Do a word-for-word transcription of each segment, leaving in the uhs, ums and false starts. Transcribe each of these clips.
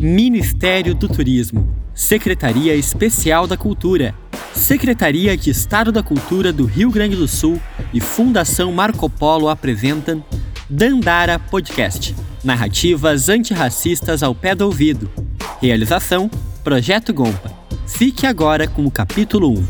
Ministério do Turismo, Secretaria Especial da Cultura, Secretaria de Estado da Cultura do Rio Grande do Sul e Fundação Marco Polo apresentam Dandara Podcast, narrativas antirracistas ao pé do ouvido. Realização, Projeto Gompa. Fique agora com o capítulo um.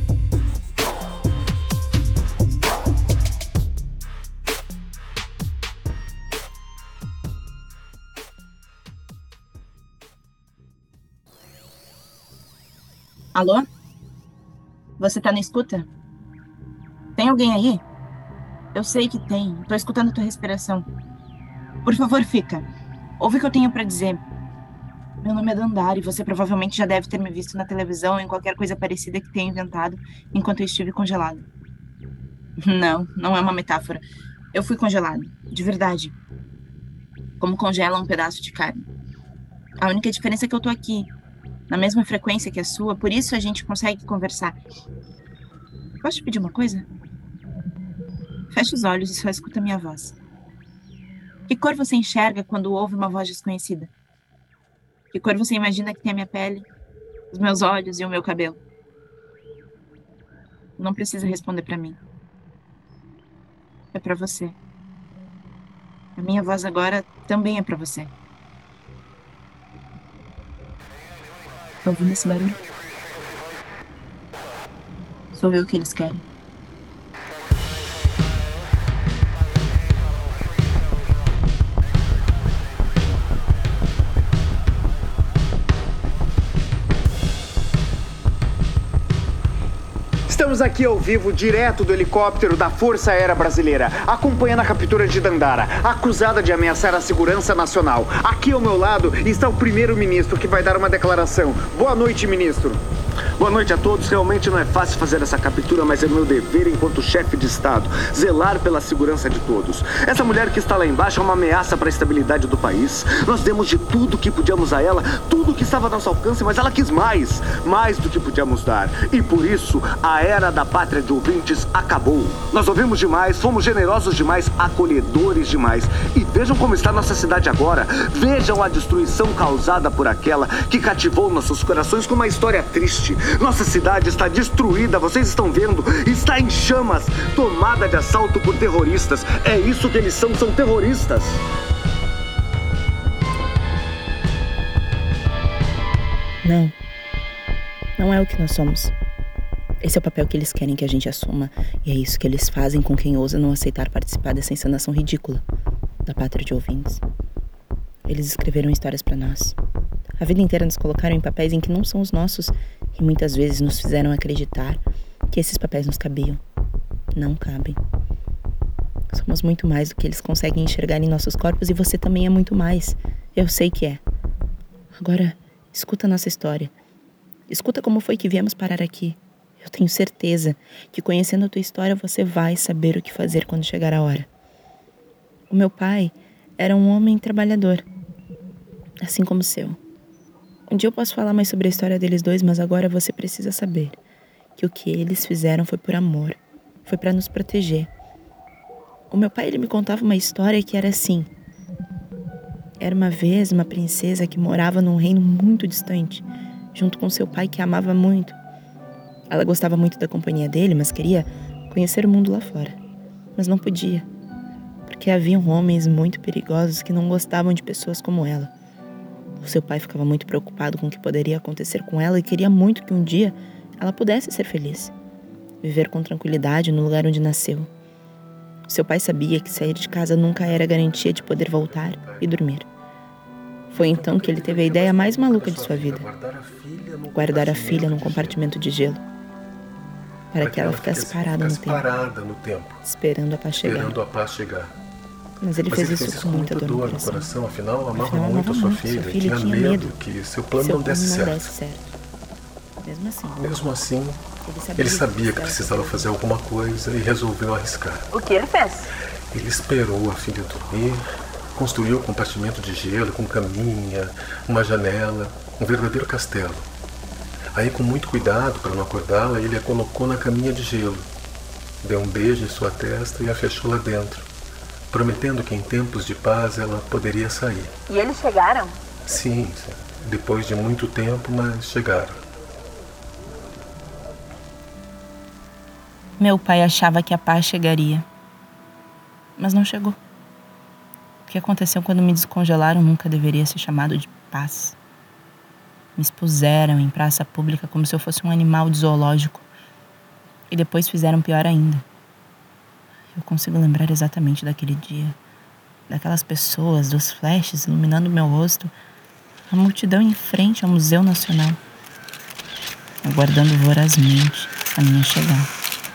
Alô? Você tá na escuta? Tem alguém aí? Eu sei que tem. Tô escutando tua respiração. Por favor, fica. Ouve o que eu tenho pra dizer. Meu nome é Dandara e você provavelmente já deve ter me visto na televisão ou em qualquer coisa parecida que tenha inventado enquanto eu estive congelado. Não, não é uma metáfora. Eu fui congelado, de verdade. Como congela um pedaço de carne. A única diferença é que eu tô aqui, na mesma frequência que a sua, por isso a gente consegue conversar. Posso te pedir uma coisa? Feche os olhos e só escuta a minha voz. Que cor você enxerga quando ouve uma voz desconhecida? Que cor você imagina que tem a minha pele, os meus olhos e o meu cabelo? Não precisa responder pra mim. É pra você. A minha voz agora também é pra você. Tá ouvindo esse barulho? Sou eu que eles querem. Estamos aqui ao vivo, direto do helicóptero da Força Aérea Brasileira, acompanhando a captura de Dandara, acusada de ameaçar a segurança nacional. Aqui ao meu lado está o primeiro-ministro, que vai dar uma declaração. Boa noite, ministro. Boa noite a todos. Realmente não é fácil fazer essa captura, mas é meu dever enquanto chefe de Estado, zelar pela segurança de todos. Essa mulher que está lá embaixo é uma ameaça para a estabilidade do país. Nós demos de tudo que podíamos a ela, tudo que estava ao nosso alcance, mas ela quis mais, mais do que podíamos dar. E por isso, a era da pátria de ouvintes acabou. Nós ouvimos demais, fomos generosos demais, acolhedores demais. E vejam como está nossa cidade agora. Vejam a destruição causada por aquela que cativou nossos corações com uma história triste. Nossa cidade está destruída, vocês estão vendo? Está em chamas, tomada de assalto por terroristas. É isso que eles são, são terroristas. Não. Não é o que nós somos. Esse é o papel que eles querem que a gente assuma. E é isso que eles fazem com quem ousa não aceitar participar dessa encenação ridícula da pátria de ouvintes. Eles escreveram histórias pra nós. A vida inteira nos colocaram em papéis em que não são os nossos e muitas vezes nos fizeram acreditar que esses papéis nos cabiam. Não cabem. Somos muito mais do que eles conseguem enxergar em nossos corpos e você também é muito mais. Eu sei que é. Agora, escuta a nossa história. Escuta como foi que viemos parar aqui. Eu tenho certeza que conhecendo a tua história você vai saber o que fazer quando chegar a hora. O meu pai era um homem trabalhador, assim como o seu. Um dia eu posso falar mais sobre a história deles dois, mas agora você precisa saber que o que eles fizeram foi por amor, foi para nos proteger. O meu pai, ele me contava uma história que era assim. Era uma vez uma princesa que morava num reino muito distante, junto com seu pai que a amava muito. Ela gostava muito da companhia dele, mas queria conhecer o mundo lá fora. Mas não podia, porque haviam homens muito perigosos que não gostavam de pessoas como ela. O seu pai ficava muito preocupado com o que poderia acontecer com ela e queria muito que um dia ela pudesse ser feliz. Viver com tranquilidade no lugar onde nasceu. O seu pai sabia que sair de casa nunca era garantia de poder voltar e dormir. Foi então que ele teve a ideia mais maluca de sua vida. Guardar a filha num compartimento de gelo. Para que ela ficasse parada no tempo. Esperando a paz chegar. Mas ele, Mas fez, ele fez isso com muita dor, dor no coração. coração. Afinal, amava Afinal, muito a sua filha. Sua filha tinha, tinha medo, medo que seu plano seu não, desse, não certo. desse certo. Mesmo assim, Mesmo assim ele sabia, ele sabia que precisava fazer alguma coisa e resolveu arriscar. O que ele fez? Ele esperou a filha dormir, construiu um compartimento de gelo com caminha, uma janela, um verdadeiro castelo. Aí, com muito cuidado para não acordá-la, ele a colocou na caminha de gelo. Deu um beijo em sua testa e a fechou lá dentro, prometendo que em tempos de paz ela poderia sair. E eles chegaram? Sim, sim. Depois de muito tempo, mas chegaram. Meu pai achava que a paz chegaria, mas não chegou. O que aconteceu quando me descongelaram nunca deveria ser chamado de paz. Me expuseram em praça pública como se eu fosse um animal de zoológico. E depois fizeram pior ainda. Eu consigo lembrar exatamente daquele dia. Daquelas pessoas, dos flashes iluminando meu rosto. A multidão em frente ao Museu Nacional. Aguardando vorazmente a minha chegada.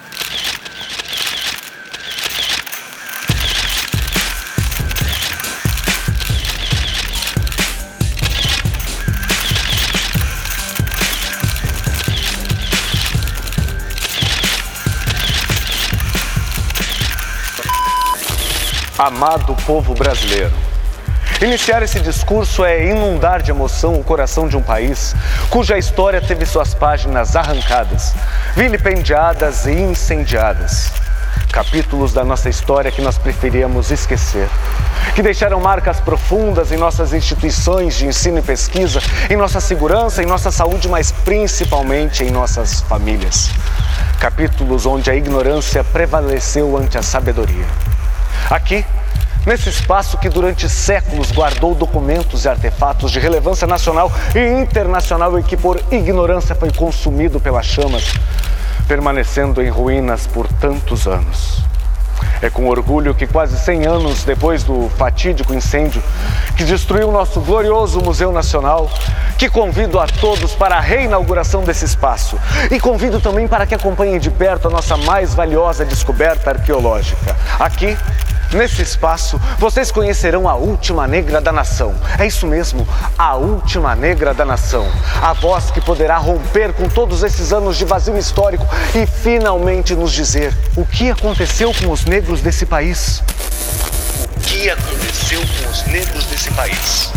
Amado povo brasileiro, iniciar esse discurso é inundar de emoção o coração de um país cuja história teve suas páginas arrancadas, vilipendiadas e incendiadas. Capítulos da nossa história que nós preferíamos esquecer, que deixaram marcas profundas em nossas instituições de ensino e pesquisa, em nossa segurança, em nossa saúde, mas principalmente em nossas famílias. Capítulos onde a ignorância prevaleceu ante a sabedoria. Aqui, nesse espaço que durante séculos guardou documentos e artefatos de relevância nacional e internacional e que por ignorância foi consumido pelas chamas, permanecendo em ruínas por tantos anos. É com orgulho que quase cem anos depois do fatídico incêndio que destruiu o nosso glorioso Museu Nacional, que convido a todos para a reinauguração desse espaço e convido também para que acompanhem de perto a nossa mais valiosa descoberta arqueológica. Aqui, nesse espaço, vocês conhecerão a última negra da nação. É isso mesmo, a última negra da nação. A voz que poderá romper com todos esses anos de vazio histórico e finalmente nos dizer o que aconteceu com os negros desse país. O que aconteceu com os negros desse país?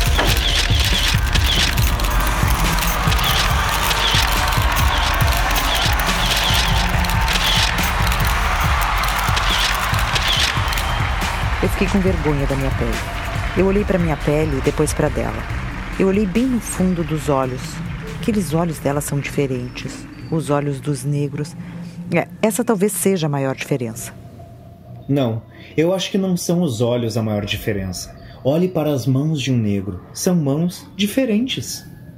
Eu fiquei com vergonha da minha pele. Eu olhei para minha pele e depois para dela. Eu olhei bem no fundo dos olhos. Aqueles olhos dela são diferentes. Os olhos dos negros. É, essa talvez seja a maior diferença. Não, eu acho que não são os olhos a maior diferença. Olhe para as mãos de um negro. São mãos diferentes.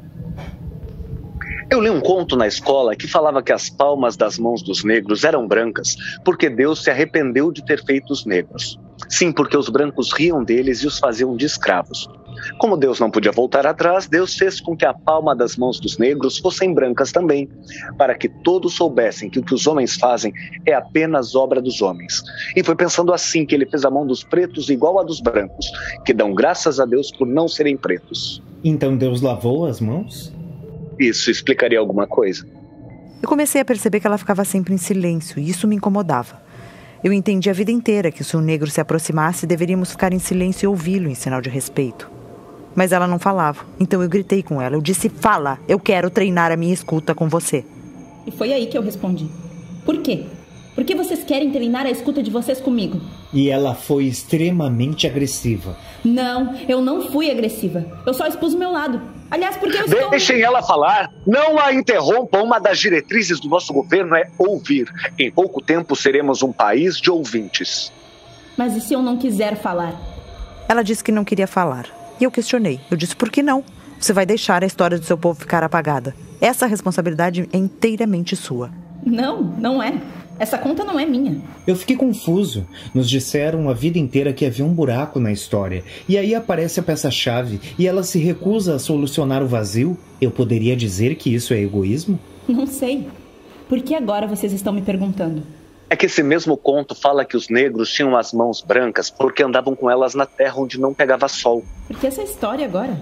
Eu li um conto na escola que falava que as palmas das mãos dos negros eram brancas porque Deus se arrependeu de ter feito os negros. Sim, porque os brancos riam deles e os faziam de escravos. Como Deus não podia voltar atrás, Deus fez com que a palma das mãos dos negros fossem brancas também, para que todos soubessem que o que os homens fazem é apenas obra dos homens. E foi pensando assim que ele fez a mão dos pretos igual a dos brancos, que dão graças a Deus por não serem pretos. Então Deus lavou as mãos? Isso explicaria alguma coisa. Eu comecei a perceber que ela ficava sempre em silêncio e isso me incomodava. Eu entendi a vida inteira que se um negro se aproximasse, deveríamos ficar em silêncio e ouvi-lo em sinal de respeito. Mas ela não falava, então eu gritei com ela. Eu disse, fala, eu quero treinar a minha escuta com você. E foi aí que eu respondi. Por quê? Por que vocês querem treinar a escuta de vocês comigo? E ela foi extremamente agressiva. Não, eu não fui agressiva. Eu só expus o meu lado. Aliás, porque eu estou... Deixem ela falar. Não a interrompam. Uma das diretrizes do nosso governo é ouvir. Em pouco tempo seremos um país de ouvintes. Mas e se eu não quiser falar? Ela disse que não queria falar. E eu questionei. Eu disse, por que não? Você vai deixar a história do seu povo ficar apagada. Essa responsabilidade é inteiramente sua. Não, não é. Essa conta não é minha. Eu fiquei confuso. Nos disseram a vida inteira que havia um buraco na história. E aí aparece a peça-chave e ela se recusa a solucionar o vazio. Eu poderia dizer que isso é egoísmo? Não sei. Por que agora vocês estão me perguntando? É que esse mesmo conto fala que os negros tinham as mãos brancas porque andavam com elas na terra onde não pegava sol. Por que essa história agora?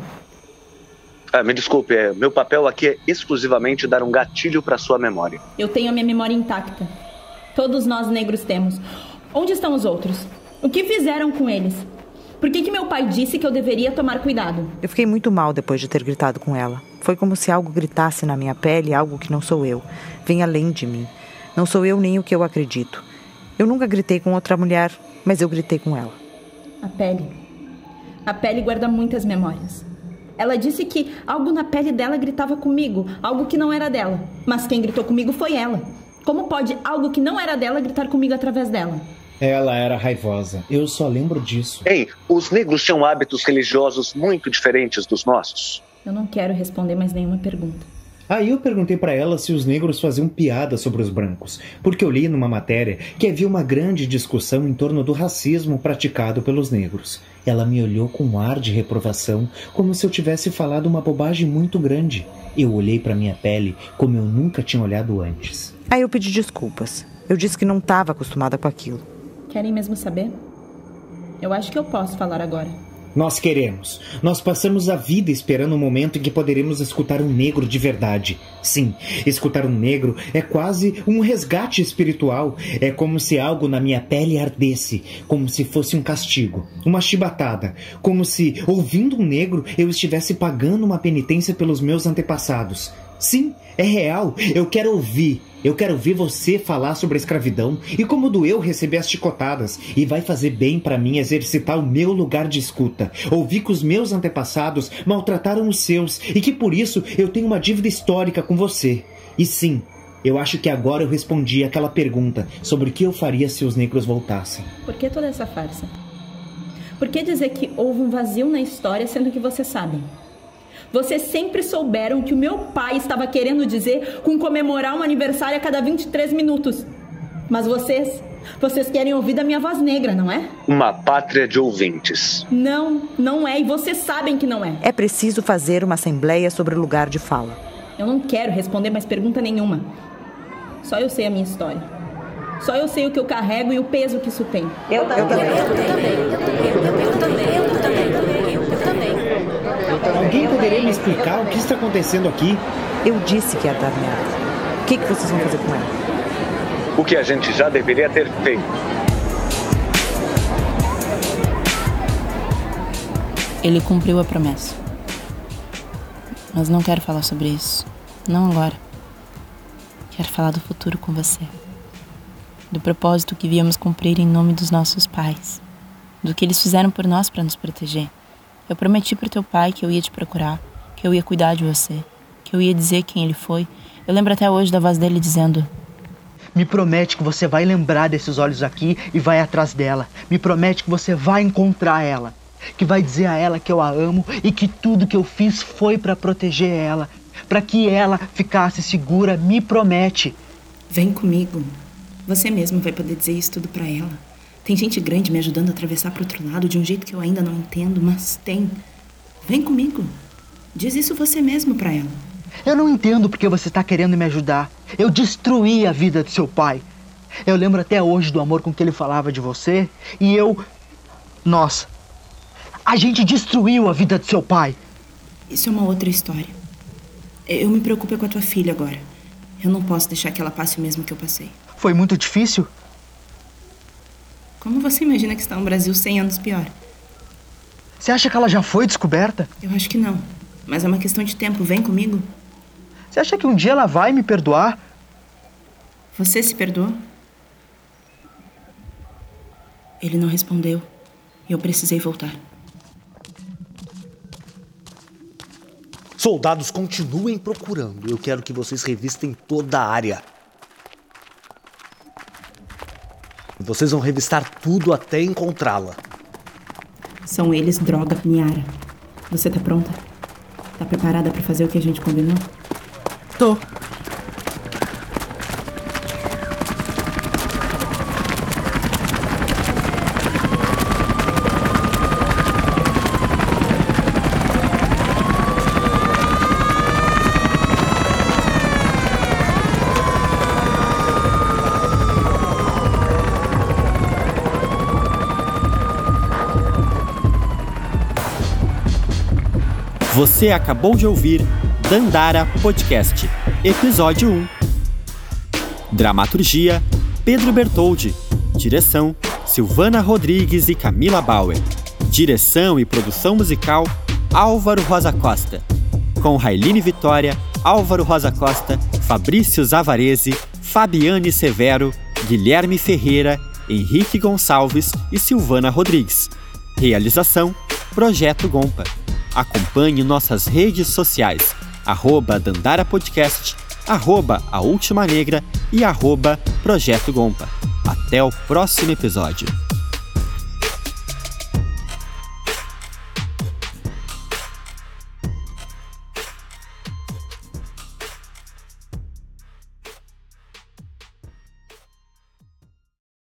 Ah, me desculpe, é, meu papel aqui é exclusivamente dar um gatilho para sua memória. Eu tenho a minha memória intacta. Todos nós negros temos. Onde estão os outros? O que fizeram com eles? Por que que meu pai disse que eu deveria tomar cuidado? Eu fiquei muito mal depois de ter gritado com ela. Foi como se algo gritasse na minha pele, algo que não sou eu. Vem além de mim. Não sou eu nem o que eu acredito. Eu nunca gritei com outra mulher, mas eu gritei com ela. A pele. A pele guarda muitas memórias. Ela disse que algo na pele dela gritava comigo, algo que não era dela. Mas quem gritou comigo foi ela. Como pode algo que não era dela gritar comigo através dela? Ela era raivosa. Eu só lembro disso. Ei, os negros tinham hábitos religiosos muito diferentes dos nossos. Eu não quero responder mais nenhuma pergunta. Aí eu perguntei pra ela se os negros faziam piada sobre os brancos, porque eu li numa matéria que havia uma grande discussão em torno do racismo praticado pelos negros. Ela me olhou com um ar de reprovação, como se eu tivesse falado uma bobagem muito grande. Eu olhei pra minha pele como eu nunca tinha olhado antes. Aí eu pedi desculpas. Eu disse que não estava acostumada com aquilo. Querem mesmo saber? Eu acho que eu posso falar agora. Nós queremos. Nós passamos a vida esperando o momento em que poderemos escutar um negro de verdade. Sim, escutar um negro é quase um resgate espiritual. É como se algo na minha pele ardesse, como se fosse um castigo, uma chibatada, como se, ouvindo um negro, eu estivesse pagando uma penitência pelos meus antepassados. Sim, é real. Eu quero ouvir. Eu quero ouvir você falar sobre a escravidão e como doeu receber as chicotadas. E vai fazer bem pra mim exercitar o meu lugar de escuta. Ouvir que os meus antepassados maltrataram os seus e que por isso eu tenho uma dívida histórica com você. E sim, eu acho que agora eu respondi aquela pergunta sobre o que eu faria se os negros voltassem. Por que toda essa farsa? Por que dizer que houve um vazio na história sendo que vocês sabem? Vocês sempre souberam que o meu pai estava querendo dizer com comemorar um aniversário a cada vinte e três minutos. Mas vocês, vocês querem ouvir da minha voz negra, não é? Uma pátria de ouvintes. Não, não é, e vocês sabem que não é. É preciso fazer uma assembleia sobre o lugar de fala. Eu não quero responder mais pergunta nenhuma. Só eu sei a minha história. Só eu sei o que eu carrego e o peso que isso tem. Eu também. Eu também. Eu também. Eu também. Eu também. Eu também. Eu também. Eu também. Alguém poderia me explicar o que está acontecendo aqui? Eu disse que ia dar merda. O que, que vocês vão fazer com ela? O que a gente já deveria ter feito. Ele cumpriu a promessa. Mas não quero falar sobre isso. Não agora. Quero falar do futuro com você. Do propósito que viemos cumprir em nome dos nossos pais. Do que eles fizeram por nós para nos proteger. Eu prometi pro teu pai que eu ia te procurar, que eu ia cuidar de você, que eu ia dizer quem ele foi. Eu lembro até hoje da voz dele dizendo: me promete que você vai lembrar desses olhos aqui e vai atrás dela. Me promete que você vai encontrar ela, que vai dizer a ela que eu a amo e que tudo que eu fiz foi para proteger ela, para que ela ficasse segura. Me promete. Vem comigo. Você mesmo vai poder dizer isso tudo pra ela. Tem gente grande me ajudando a atravessar pro outro lado de um jeito que eu ainda não entendo, mas tem. Vem comigo. Diz isso você mesmo pra ela. Eu não entendo porque você tá querendo me ajudar. Eu destruí a vida do seu pai. Eu lembro até hoje do amor com que ele falava de você. E eu... Nossa. A gente destruiu a vida do seu pai. Isso é uma outra história. Eu me preocupo com a tua filha agora. Eu não posso deixar que ela passe o mesmo que eu passei. Foi muito difícil? Como você imagina que está um Brasil cem anos pior? Você acha que ela já foi descoberta? Eu acho que não. Mas é uma questão de tempo. Vem comigo. Você acha que um dia ela vai me perdoar? Você se perdoou? Ele não respondeu. E eu precisei voltar. Soldados, continuem procurando. Eu quero que vocês revistem toda a área. Vocês vão revistar tudo até encontrá-la. São eles, droga, Niara. Você tá pronta? Tá preparada pra fazer o que a gente combinou? Tô. Você acabou de ouvir Dandara Podcast, Episódio um. Dramaturgia, Pedro Bertoldi. Direção, Silvana Rodrigues e Camila Bauer. Direção e produção musical, Álvaro Rosa Costa. Com Railine Vitória, Álvaro Rosa Costa, Fabrício Zavarese, Fabiane Severo, Guilherme Ferreira, Henrique Gonçalves e Silvana Rodrigues. Realização, Projeto Gompa. Acompanhe nossas redes sociais, arroba Dandara Podcast, arroba A Última Negra e arroba Projeto Gompa. Até o próximo episódio.